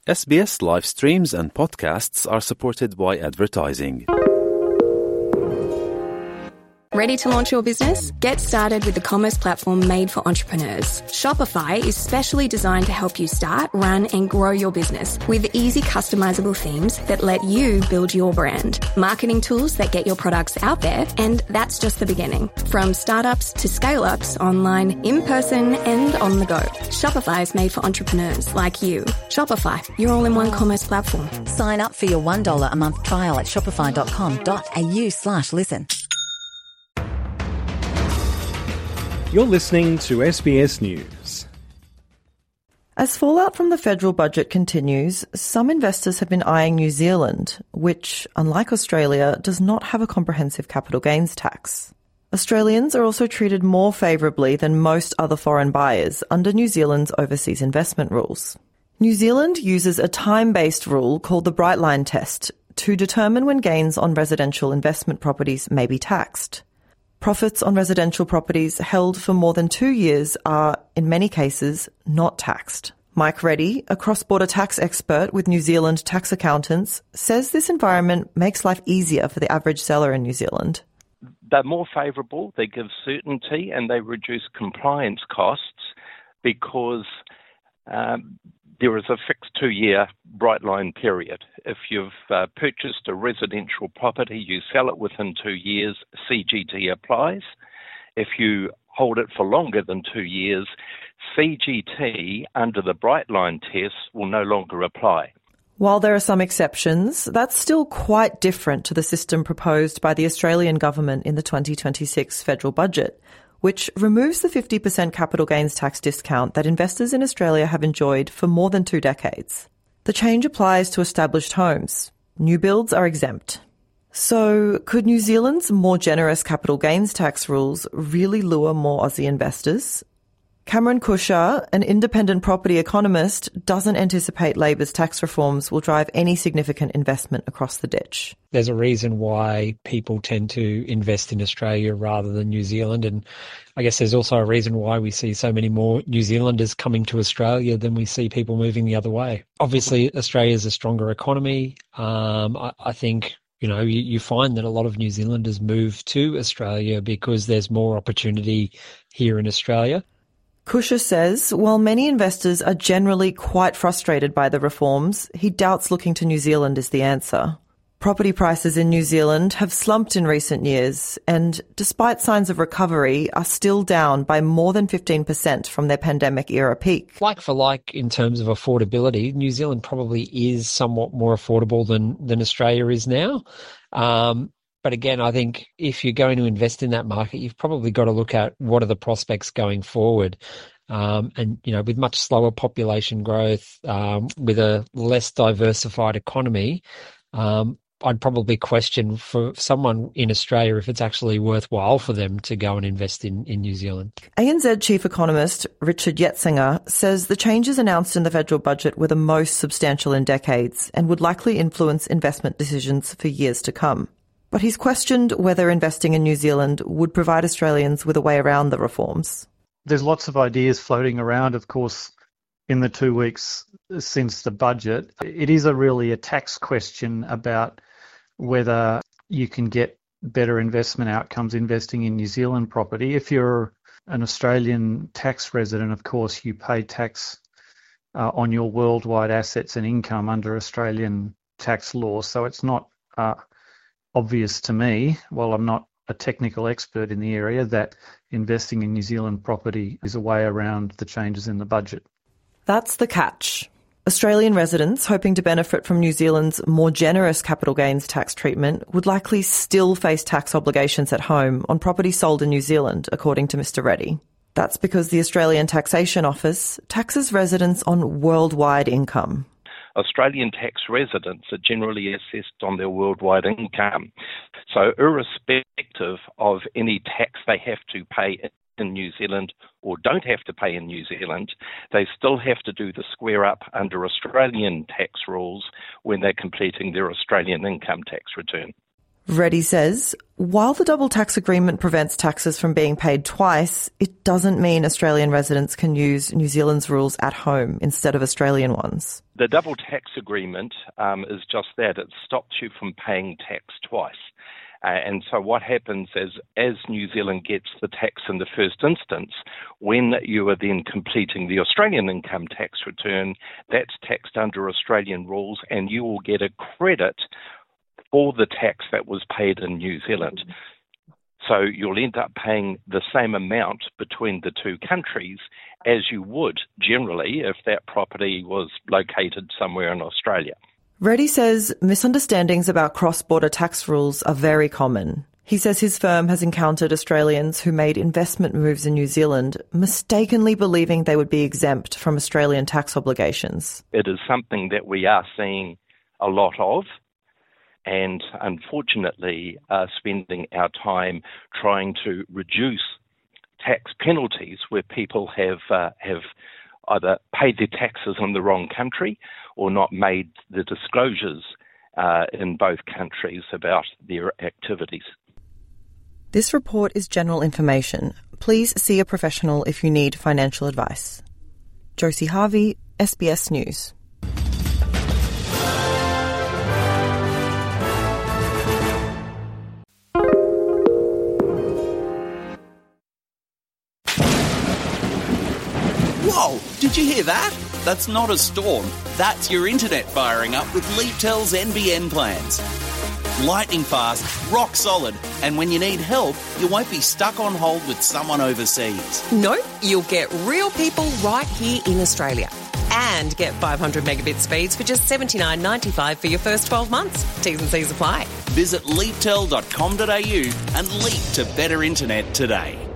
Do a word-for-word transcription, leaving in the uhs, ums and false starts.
S B S live streams and podcasts are supported by advertising. Ready to launch your business? Get started with the commerce platform made for entrepreneurs. Shopify is specially designed to help you start, run, and grow your business with easy customizable themes that let you build your brand, marketing tools that get your products out there, and that's just the beginning. From startups to scale-ups, online, in person, and on the go. Shopify is made for entrepreneurs like you. Shopify, your all-in-one commerce platform. Sign up for your one dollar a month trial at shopify.com.au slash listen. You're listening to S B S News. As fallout from the federal budget continues, some investors have been eyeing New Zealand, which, unlike Australia, does not have a comprehensive capital gains tax. Australians are also treated more favourably than most other foreign buyers under New Zealand's overseas investment rules. New Zealand uses a time-based rule called the Bright Line Test to determine when gains on residential investment properties may be taxed. Profits on residential properties held for more than two years are, in many cases, not taxed. Mike Reddy, a cross-border tax expert with New Zealand Tax Accountants, says this environment makes life easier for the average seller in New Zealand. They're more favourable, they give certainty, and they reduce compliance costs because um, there is a fixed two-year bright line period. If you've uh, purchased a residential property, you sell it within two years, C G T applies. If you hold it for longer than two years, C G T under the bright line test will no longer apply. While there are some exceptions, that's still quite different to the system proposed by the Australian government in the twenty twenty-six federal budget, which removes the fifty percent capital gains tax discount that investors in Australia have enjoyed for more than two decades. The change applies to established homes. New builds are exempt. So, could New Zealand's more generous capital gains tax rules really lure more Aussie investors? Cameron Kusher, an independent property economist, doesn't anticipate Labor's tax reforms will drive any significant investment across the ditch. There's a reason why people tend to invest in Australia rather than New Zealand, and I guess there's also a reason why we see so many more New Zealanders coming to Australia than we see people moving the other way. Obviously, Australia's a stronger economy. Um, I, I think You know, you, you find that a lot of New Zealanders move to Australia because there's more opportunity here in Australia. Kusher says while many investors are generally quite frustrated by the reforms, he doubts looking to New Zealand is the answer. Property prices in New Zealand have slumped in recent years and, despite signs of recovery, are still down by more than fifteen percent from their pandemic-era peak. Like for like in terms of affordability, New Zealand probably is somewhat more affordable than, than Australia is now. Um, but again, I think if you're going to invest in that market, you've probably got to look at what are the prospects going forward. Um, and, you know, with much slower population growth, um, with a less diversified economy, um, I'd probably question for someone in Australia if it's actually worthwhile for them to go and invest in, in New Zealand. A N Z Chief Economist Richard Yetzinger says the changes announced in the federal budget were the most substantial in decades and would likely influence investment decisions for years to come. But he's questioned whether investing in New Zealand would provide Australians with a way around the reforms. There's lots of ideas floating around, of course, in the two weeks since the budget. It is a really a tax question about whether you can get better investment outcomes investing in New Zealand property. If you're an Australian tax resident, of course, you pay tax uh, on your worldwide assets and income under Australian tax law. So it's not uh, obvious to me, while I'm not a technical expert in the area, that investing in New Zealand property is a way around the changes in the budget. That's the catch. Australian residents hoping to benefit from New Zealand's more generous capital gains tax treatment would likely still face tax obligations at home on property sold in New Zealand, according to Mister Reddy. That's because the Australian Taxation Office taxes residents on worldwide income. Australian tax residents are generally assessed on their worldwide income. So irrespective of any tax they have to pay in New Zealand or don't have to pay in New Zealand, they still have to do the square up under Australian tax rules when they're completing their Australian income tax return. Reddy says, while the double tax agreement prevents taxes from being paid twice, it doesn't mean Australian residents can use New Zealand's rules at home instead of Australian ones. The double tax agreement um, is just that. It stops you from paying tax twice. Uh, and so what happens is, as New Zealand gets the tax in the first instance, when you are then completing the Australian income tax return, that's taxed under Australian rules, and you will get a credit for the tax that was paid in New Zealand. So you'll end up paying the same amount between the two countries as you would generally if that property was located somewhere in Australia. Reddy says misunderstandings about cross-border tax rules are very common. He says his firm has encountered Australians who made investment moves in New Zealand, mistakenly believing they would be exempt from Australian tax obligations. It is something that we are seeing a lot of, and unfortunately are spending our time trying to reduce tax penalties where people have uh, have either paid their taxes in the wrong country or not made the disclosures uh, in both countries about their activities. This report is general information. Please see a professional if you need financial advice. Josie Harvey, S B S News. Whoa, did you hear that? That's not a storm. That's your internet firing up with Leaptel's N B N plans. Lightning fast, rock solid, and when you need help, you won't be stuck on hold with someone overseas. Nope, you'll get real people right here in Australia. And get five hundred megabit speeds for just seventy-nine ninety-five for your first twelve months. T's and C's apply. Visit leaptel dot com dot a u and leap to better internet today.